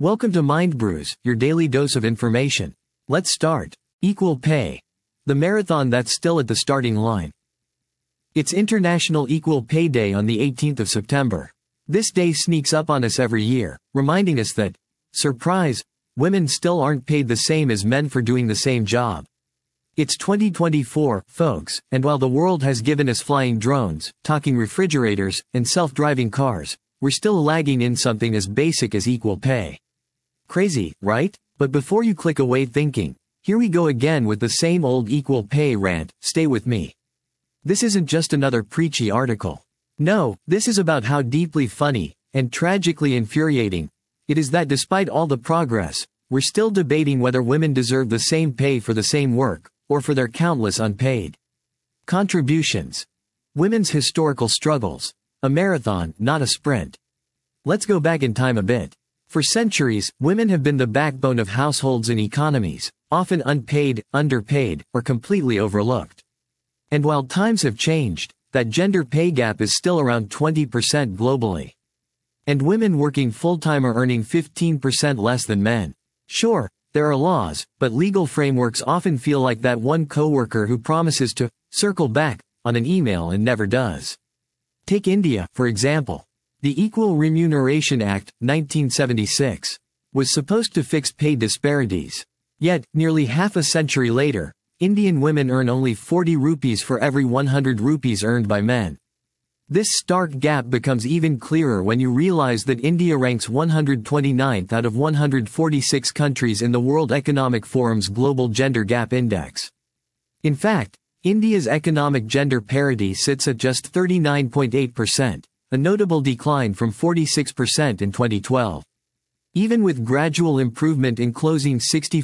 Welcome to Mind Brews, your daily dose of information. Let's start. Equal pay. The marathon that's still at the starting line. It's International Equal Pay Day on the 18th of September. This day sneaks up on us every year, reminding us that, surprise, women still aren't paid the same as men for doing the same job. It's 2024, folks, and while the world has given us flying drones, talking refrigerators, and self-driving cars, we're still lagging in something as basic as equal pay. Crazy, right? But before you click away thinking, here we go again with the same old equal pay rant, stay with me. This isn't just another preachy article. No, this is about how deeply funny, and tragically infuriating, it is that despite all the progress, we're still debating whether women deserve the same pay for the same work, or for their countless unpaid contributions. Women's historical struggles. A marathon, not a sprint. Let's go back in time a bit. For centuries, women have been the backbone of households and economies, often unpaid, underpaid, or completely overlooked. And while times have changed, that gender pay gap is still around 20% globally. And women working full-time are earning 15% less than men. Sure, there are laws, but legal frameworks often feel like that one coworker who promises to circle back on an email and never does. Take India, for example. The Equal Remuneration Act, 1976, was supposed to fix pay disparities. Yet, nearly half a century later, Indian women earn only 40 rupees for every 100 rupees earned by men. This stark gap becomes even clearer when you realize that India ranks 129th out of 146 countries in the World Economic Forum's Global Gender Gap Index. In fact, India's economic gender parity sits at just 39.8%. A notable decline from 46% in 2012. Even with gradual improvement in closing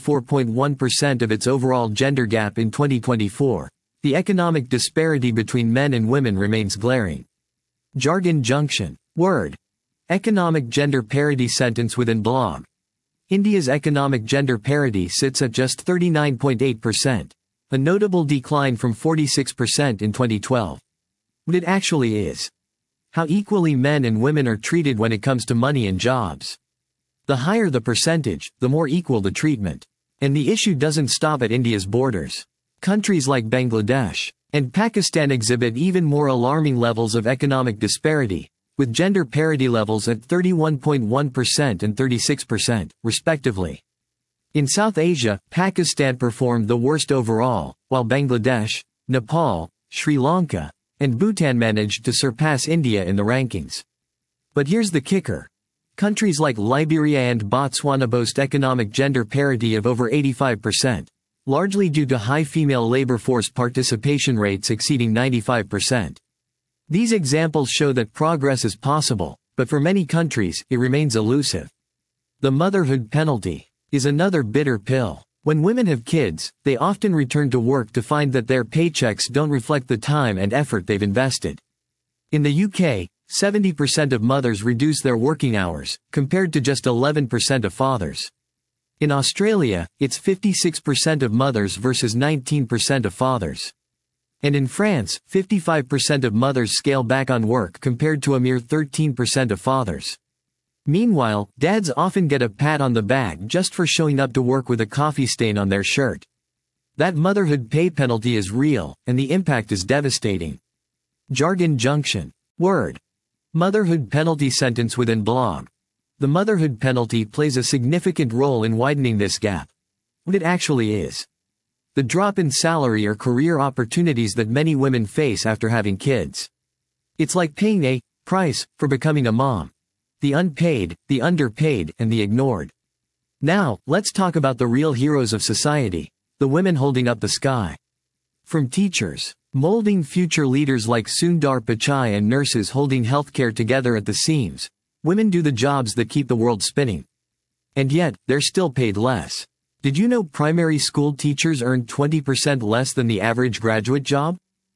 64.1% of its overall gender gap in 2024, the economic disparity between men and women remains glaring. Jargon junction. Word. Economic gender parity sentence within blog. India's economic gender parity sits at just 39.8%, a notable decline from 46% in 2012. What it actually is. How equally men and women are treated when it comes to money and jobs. The higher the percentage, the more equal the treatment. And the issue doesn't stop at India's borders. Countries like Bangladesh and Pakistan exhibit even more alarming levels of economic disparity, with gender parity levels at 31.1% and 36%, respectively. In South Asia, Pakistan performed the worst overall, while Bangladesh, Nepal, Sri Lanka, and Bhutan managed to surpass India in the rankings. But here's the kicker. Countries like Liberia and Botswana boast economic gender parity of over 85%, largely due to high female labor force participation rates exceeding 95%. These examples show that progress is possible, but for many countries, it remains elusive. The motherhood penalty is another bitter pill. When women have kids, they often return to work to find that their paychecks don't reflect the time and effort they've invested. In the UK, 70% of mothers reduce their working hours, compared to just 11% of fathers. In Australia, it's 56% of mothers versus 19% of fathers. And in France, 55% of mothers scale back on work compared to a mere 13% of fathers. Meanwhile, dads often get a pat on the back just for showing up to work with a coffee stain on their shirt. That motherhood pay penalty is real, and the impact is devastating. Jargon junction. Word. Motherhood penalty sentence within blog. The motherhood penalty plays a significant role in widening this gap. What it actually is. The drop in salary or career opportunities that many women face after having kids. It's like paying a price for becoming a mom. The unpaid, the underpaid, and the ignored. Now, let's talk about the real heroes of society, the women holding up the sky. From teachers, molding future leaders like Sundar Pichai, and nurses holding healthcare together at the seams, women do the jobs that keep the world spinning. And yet, they're still paid less. Did you know primary school teachers earn 20% less than the average graduate job?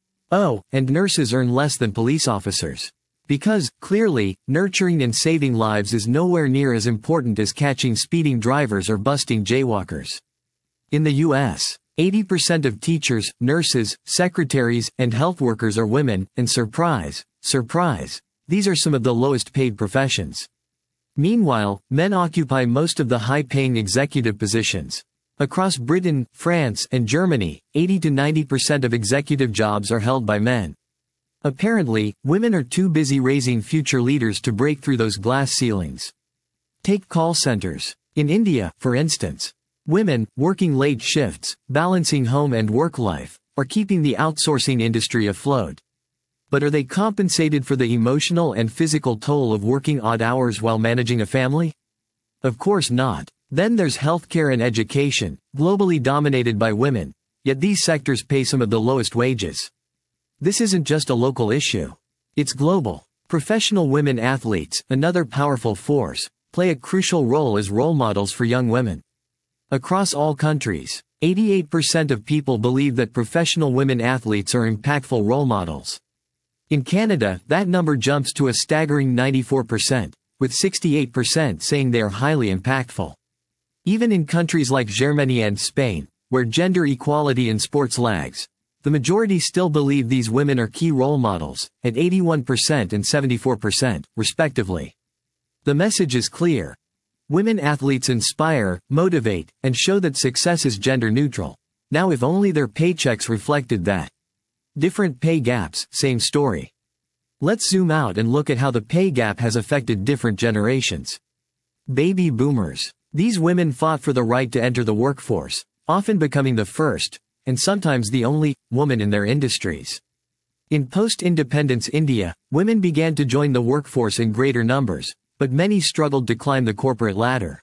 Oh, and nurses earn less than police officers. Because, clearly, nurturing and saving lives is nowhere near as important as catching speeding drivers or busting jaywalkers. In the U.S., 80% of teachers, nurses, secretaries, and health workers are women, and surprise, surprise, these are some of the lowest paid professions. Meanwhile, men occupy most of the high-paying executive positions. Across Britain, France, and Germany, 80 to 90% of executive jobs are held by men. Apparently, women are too busy raising future leaders to break through those glass ceilings. Take call centers. In India, for instance, women, working late shifts, balancing home and work life, are keeping the outsourcing industry afloat. But are they compensated for the emotional and physical toll of working odd hours while managing a family? Of course not. Then there's healthcare and education, globally dominated by women, yet these sectors pay some of the lowest wages. This isn't just a local issue. It's global. Professional women athletes, another powerful force, play a crucial role as role models for young women. Across all countries, 88% of people believe that professional women athletes are impactful role models. In Canada, that number jumps to a staggering 94%, with 68% saying they are highly impactful. Even in countries like Germany and Spain, where gender equality in sports lags, the majority still believe these women are key role models, at 81% and 74%, respectively. The message is clear. Women athletes inspire, motivate, and show that success is gender neutral. Now if only their paychecks reflected that. Different pay gaps, same story. Let's zoom out and look at how the pay gap has affected different generations. Baby boomers. These women fought for the right to enter the workforce, often becoming the first, and sometimes the only, woman in their industries. In post-independence India, women began to join the workforce in greater numbers, but many struggled to climb the corporate ladder.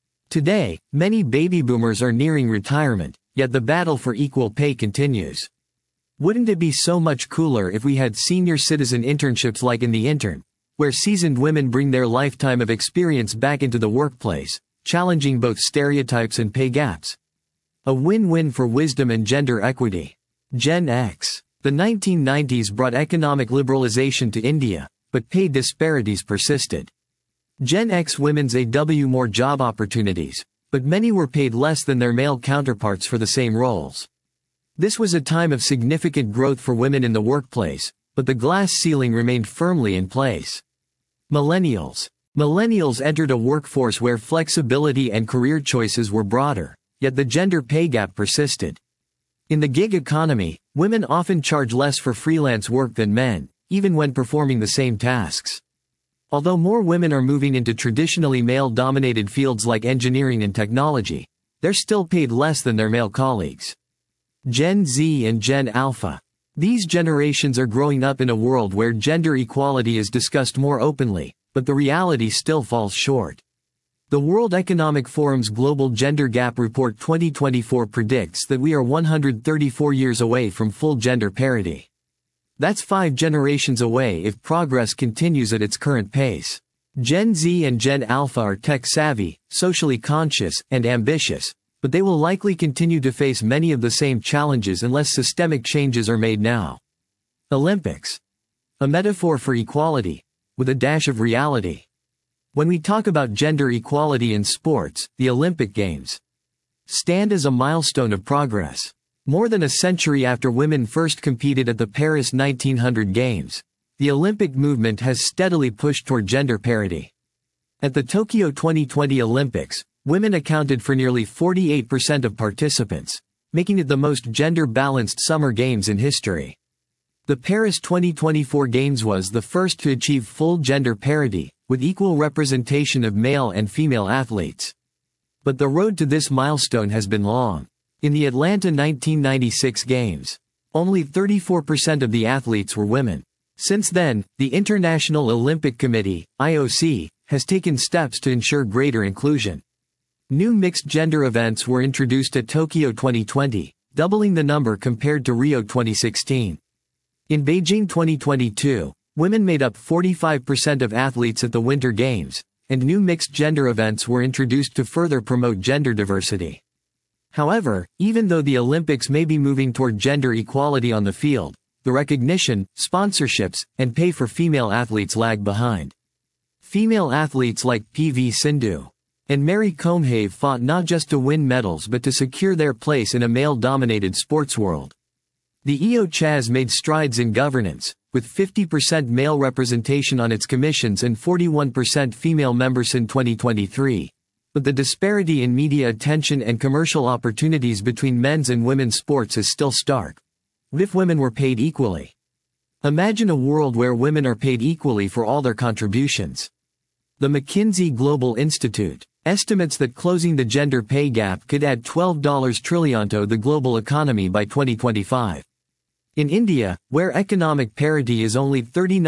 Today, many baby boomers are nearing retirement, yet the battle for equal pay continues. Wouldn't it be so much cooler if we had senior citizen internships like in The Intern, where seasoned women bring their lifetime of experience back into the workplace, challenging both stereotypes and pay gaps? A win-win for wisdom and gender equity. Gen X. The 1990s brought economic liberalization to India, but pay disparities persisted. Gen X women's AW more job opportunities, but many were paid less than their male counterparts for the same roles. This was a time of significant growth for women in the workplace, but the glass ceiling remained firmly in place. Millennials. Millennials entered a workforce where flexibility and career choices were broader, yet the gender pay gap persisted. In the gig economy, women often charge less for freelance work than men, even when performing the same tasks. Although more women are moving into traditionally male-dominated fields like engineering and technology, they're still paid less than their male colleagues. Gen Z and Gen Alpha. These generations are growing up in a world where gender equality is discussed more openly, but the reality still falls short. The World Economic Forum's Global Gender Gap Report 2024 predicts that we are 134 years away from full gender parity. That's 5 generations away if progress continues at its current pace. Gen Z and Gen Alpha are tech-savvy, socially conscious, and ambitious, but they will likely continue to face many of the same challenges unless systemic changes are made now. Olympics. A metaphor for equality, with a dash of reality. When we talk about gender equality in sports, the Olympic Games stand as a milestone of progress. More than a century after women first competed at the Paris 1900 Games, the Olympic movement has steadily pushed toward gender parity. At the Tokyo 2020 Olympics, women accounted for nearly 48% of participants, making it the most gender-balanced summer games in history. The Paris 2024 Games was the first to achieve full gender parity, with equal representation of male and female athletes. But the road to this milestone has been long. In the Atlanta 1996 Games, only 34% of the athletes were women. Since then, the International Olympic Committee, IOC, has taken steps to ensure greater inclusion. New mixed-gender events were introduced at Tokyo 2020, doubling the number compared to Rio 2016. In Beijing 2022, women made up 45% of athletes at the Winter Games, and new mixed-gender events were introduced to further promote gender diversity. However, even though the Olympics may be moving toward gender equality on the field, the recognition, sponsorships, and pay for female athletes lag behind. Female athletes like P.V. Sindhu and Mary Kom have fought not just to win medals but to secure their place in a male-dominated sports world. The IOC has made strides in governance, with 50% male representation on its commissions and 41% female members in 2023. But the disparity in media attention and commercial opportunities between men's and women's sports is still stark. What if women were paid equally? Imagine a world where women are paid equally for all their contributions. The McKinsey Global Institute estimates that closing the gender pay gap could add $12 trillion to the global economy by 2025. In India, where economic parity is only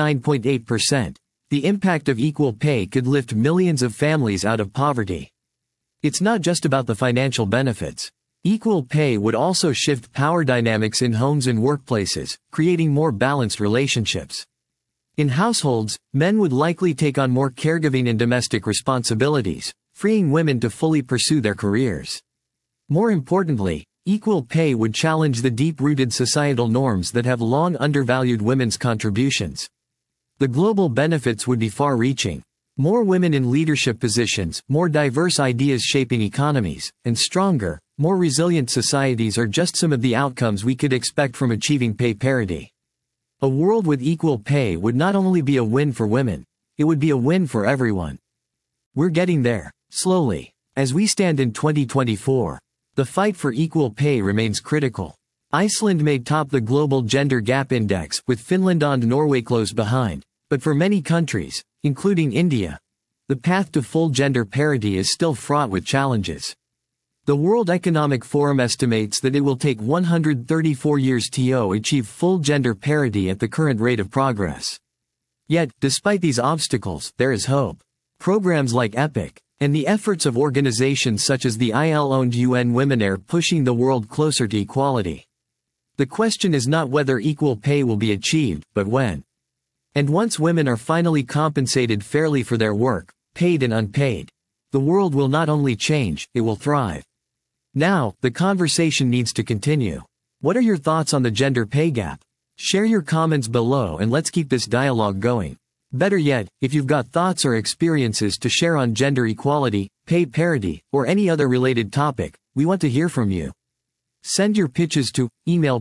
39.8%, the impact of equal pay could lift millions of families out of poverty. It's not just about the financial benefits. Equal pay would also shift power dynamics in homes and workplaces, creating more balanced relationships. In households, men would likely take on more caregiving and domestic responsibilities, freeing women to fully pursue their careers. More importantly, equal pay would challenge the deep-rooted societal norms that have long undervalued women's contributions. The global benefits would be far-reaching. More women in leadership positions, more diverse ideas shaping economies, and stronger, more resilient societies are just some of the outcomes we could expect from achieving pay parity. A world with equal pay would not only be a win for women, it would be a win for everyone. We're getting there, slowly. As we stand in 2024, the fight for equal pay remains critical. Iceland may top the global gender gap index, with Finland and Norway close behind. But for many countries, including India, the path to full gender parity is still fraught with challenges. The World Economic Forum estimates that it will take 134 years to achieve full gender parity at the current rate of progress. Yet, despite these obstacles, there is hope. Programs like EPIC, and the efforts of organizations such as the ILO and UN Women are pushing the world closer to equality. The question is not whether equal pay will be achieved, but when. And once women are finally compensated fairly for their work, paid and unpaid, the world will not only change, it will thrive. Now, the conversation needs to continue. What are your thoughts on the gender pay gap? Share your comments below and let's keep this dialogue going. Better yet, if you've got thoughts or experiences to share on gender equality, pay parity, or any other related topic, we want to hear from you. Send your pitches to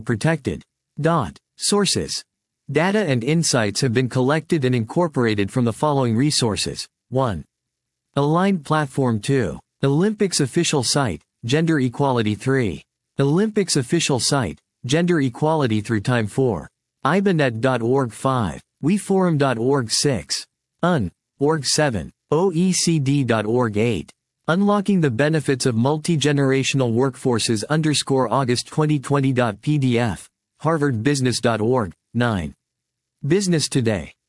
emailprotected.sources. Data and insights have been collected and incorporated from the following resources. 1. Aligned Platform. 2. Olympics official site, Gender Equality. 3. Olympics official site, Gender Equality through Time. 4. ibanet.org. 5. weforum.org. 6. UN.org. 7. OECD.org. 8. Unlocking the Benefits of Multi-Generational Workforces August 2020.pdf. harvardbusiness.org. 9. Business Today.